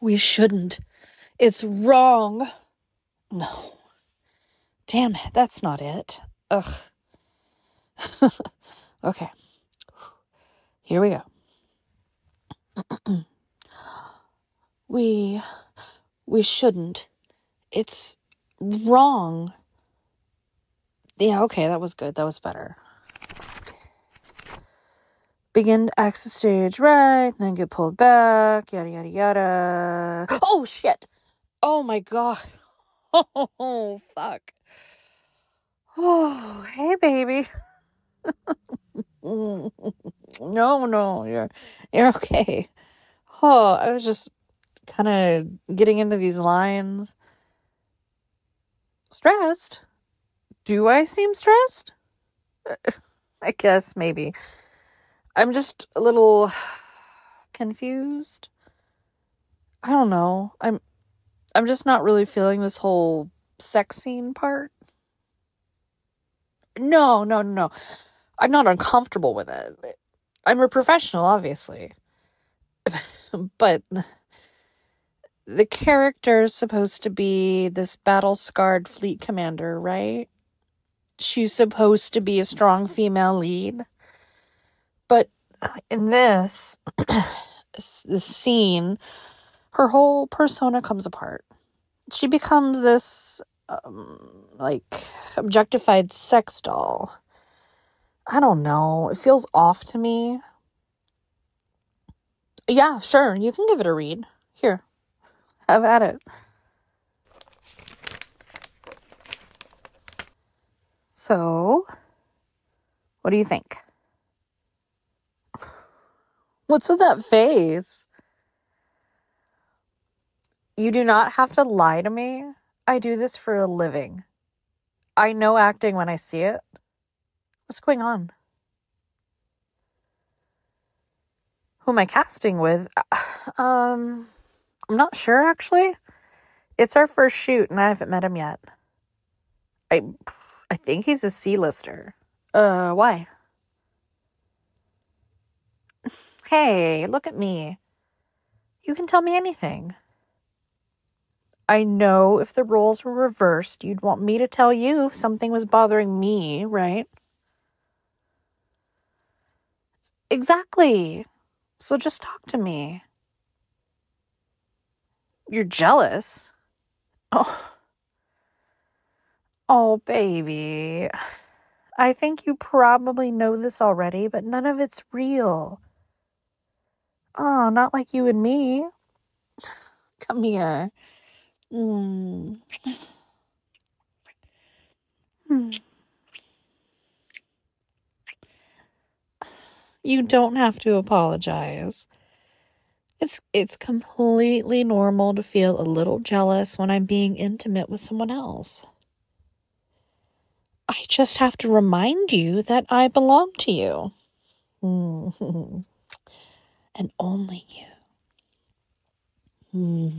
We shouldn't. It's wrong. No. Damn it, that's not it. Ugh. Okay. Here we go. We shouldn't. It's wrong. Yeah, okay, that was good. That was better. Begin to exit stage right, then get pulled back, yada, yada, yada. Oh, shit. Oh, my God. Oh, fuck. Oh, hey, baby. No, you're okay. Oh, I was just kind of getting into these lines. Stressed? Do I seem stressed? I guess maybe. I'm just a little confused. I don't know. I'm just not really feeling this whole sex scene part. No. I'm not uncomfortable with it. I'm a professional, obviously. But the character is supposed to be this battle-scarred fleet commander, right? She's supposed to be a strong female lead. But in this scene, her whole persona comes apart. She becomes this, objectified sex doll. I don't know. It feels off to me. Yeah, sure. You can give it a read. Here. Have at it. So, what do you think? What's with that face? You do not have to lie to me. I do this for a living. I know acting when I see it. What's going on? Who am I casting with? I'm not sure, actually. It's our first shoot, and I haven't met him yet. I think he's a C-lister. Why? Hey, look at me. You can tell me anything. I know if the roles were reversed, you'd want me to tell you if something was bothering me, right? Exactly. So just talk to me. You're jealous? Oh, baby. I think you probably know this already, but none of it's real. Oh, not like you and me. Come here. You don't have to apologize. It's completely normal to feel a little jealous when I'm being intimate with someone else. I just have to remind you that I belong to you. And only you.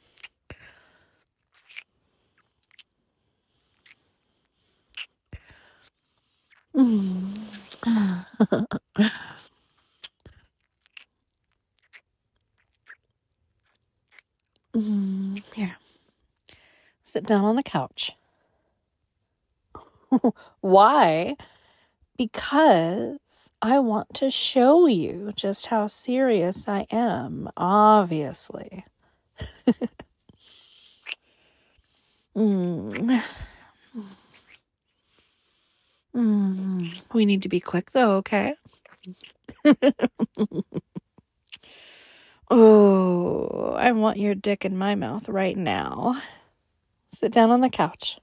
Here. Sit down on the couch. Why? Because I want to show you just how serious I am, obviously. We need to be quick, though, okay? Oh, I want your dick in my mouth right now. Sit down on the couch.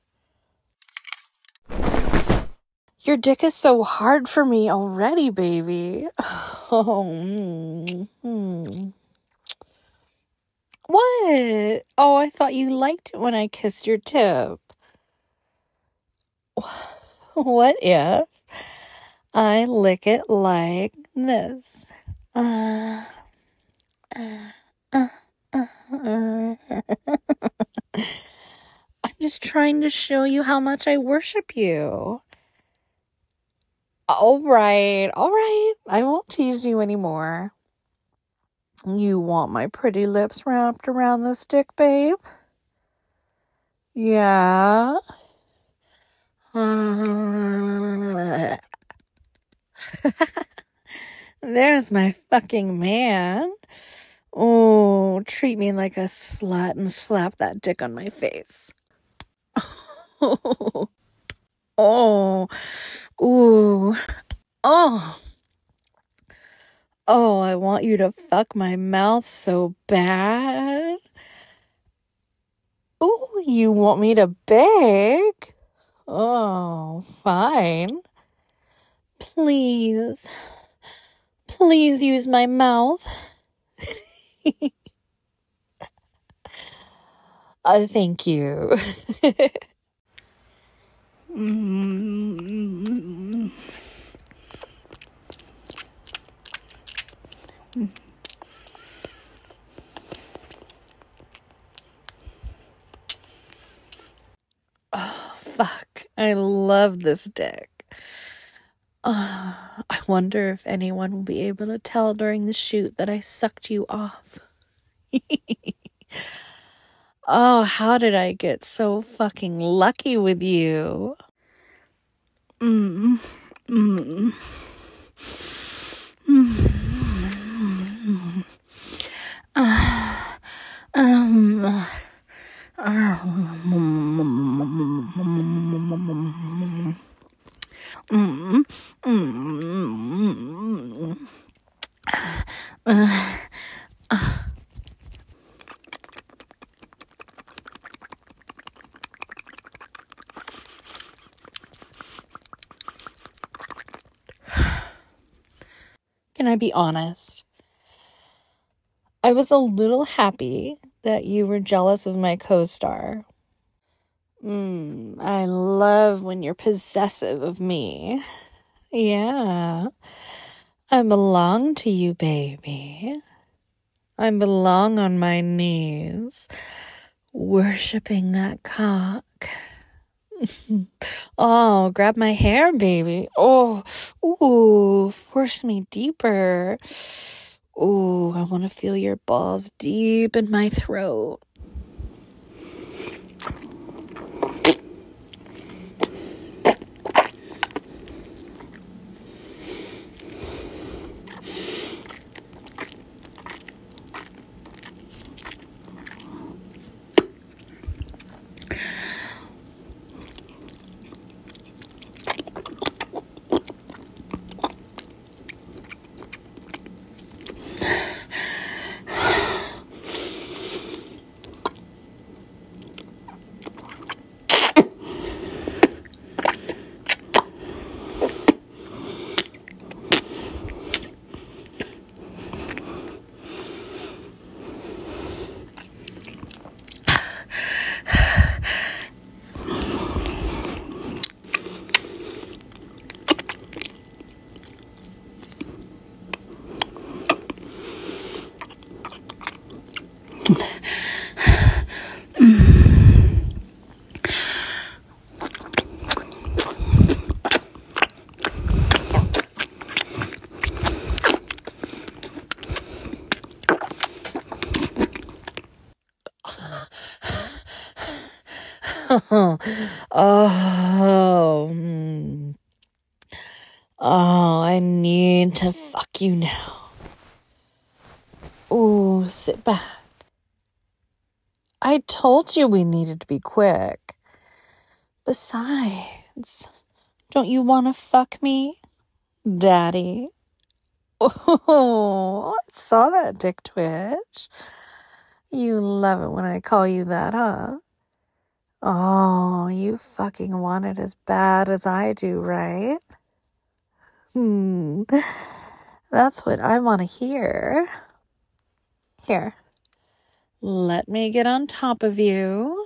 Your dick is so hard for me already, baby. Oh. What? Oh, I thought you liked it when I kissed your tip. What if I lick it like this? I'm just trying to show you how much I worship you. All right. I won't tease you anymore. You want my pretty lips wrapped around this dick, babe? Yeah. There's my fucking man. Oh, treat me like a slut and slap that dick on my face. Oh, oh, ooh, oh. Oh, I want you to fuck my mouth so bad. Oh, you want me to beg? Oh, fine. Please. Please use my mouth. Thank you. Oh, fuck. I love this dick. I wonder if anyone will be able to tell during the shoot that I sucked you off. Oh, how did I get so fucking lucky with you? Can I be honest? I was a little happy that you were jealous of my co-star. I love when you're possessive of me. Yeah. I belong to you, baby. I belong on my knees, worshipping that cock. Oh, grab my hair, baby. Oh, ooh, force me deeper. Ooh, I want to feel your balls deep in my throat. Oh, I need to fuck you now. Ooh, sit back. I told you we needed to be quick. Besides, don't you want to fuck me, Daddy? Oh, I saw that dick twitch. You love it when I call you that, huh? Oh, you fucking want it as bad as I do, right? That's what I want to hear. Here, let me get on top of you.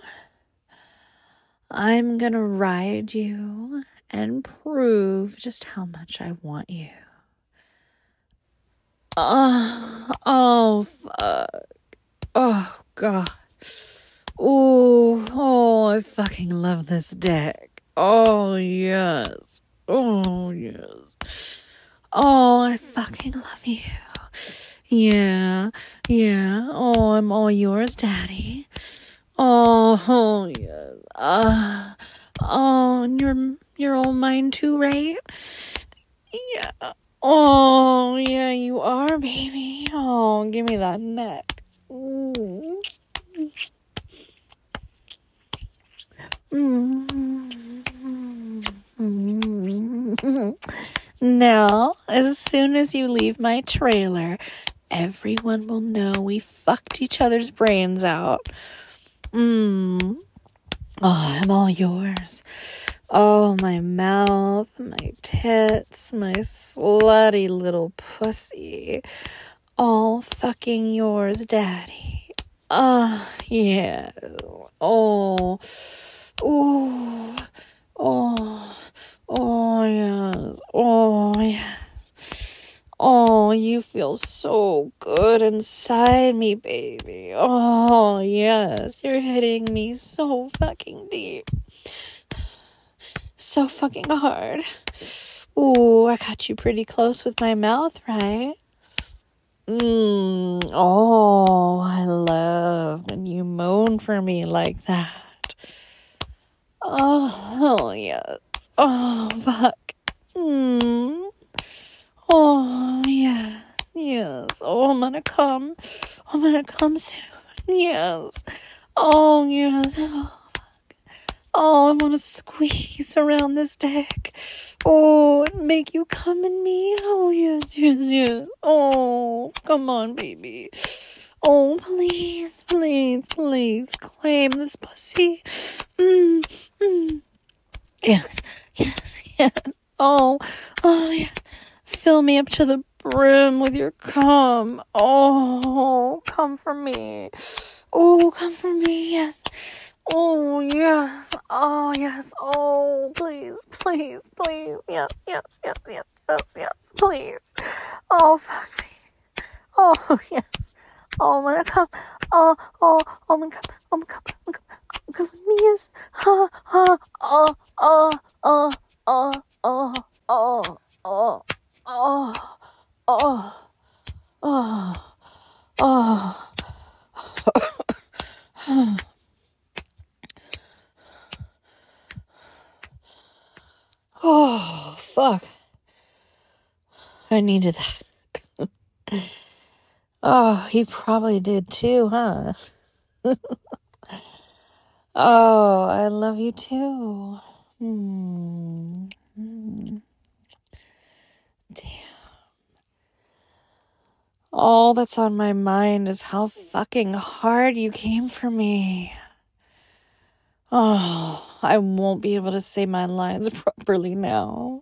I'm gonna ride you and prove just how much I want you. Oh, fuck. Oh, God. Oh, I fucking love this dick. Oh, yes. Oh, yes. Oh, I fucking love you. Yeah, yeah. Oh, I'm all yours, Daddy. Oh, yes. And you're all mine too, right? Yeah. Oh, yeah, you are, baby. Oh, give me that neck. Mm. Now, as soon as you leave my trailer, everyone will know we fucked each other's brains out. Oh, I'm all yours. Oh, my mouth, my tits, my slutty little pussy. All fucking yours, Daddy. Yeah. Oh. Ooh. Oh. Oh, yes. Oh, yes. Oh, you feel so good inside me, baby. Oh, yes. You're hitting me so fucking deep. So fucking hard. Ooh, I got you pretty close with my mouth, right? Oh, I love when you moan for me like that. Oh, yes. Oh, fuck. Oh, yes. Yes. Oh, I'm gonna come. I'm gonna come soon. Yes. Oh, yes. Oh, fuck. Oh, I want to squeeze around this dick. Oh, and make you come in me. Oh, yes, yes, yes. Oh, come on, baby. Oh, please, please, please claim this pussy. Yes, yes, yes. Oh, yes. Fill me up to the brim with your cum. Oh, come for me. Oh, come for me, yes. Oh, yes. Oh, yes. Oh, please, please, please. Yes, yes, yes, yes, yes, yes, please. Oh, fuck me. Oh, yes. Oh, I'm gonna come. I'm gonna come. I'm gonna come. I'm gonna come. Come with me, yes. Oh, fuck. I needed that. Oh, he probably did too, huh? Oh, I love you too. Damn. All that's on my mind is how fucking hard you came for me. Oh, I won't be able to say my lines properly now.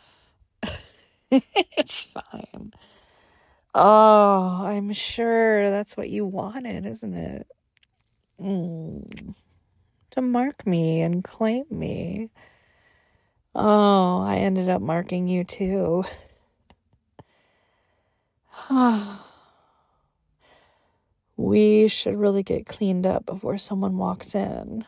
It's fine. Oh, I'm sure that's what you wanted, isn't it? To mark me and claim me. Oh, I ended up marking you too. We should really get cleaned up before someone walks in.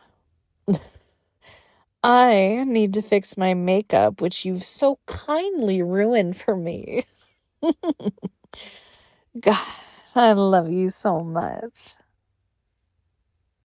I need to fix my makeup, which you've so kindly ruined for me. God, I love you so much.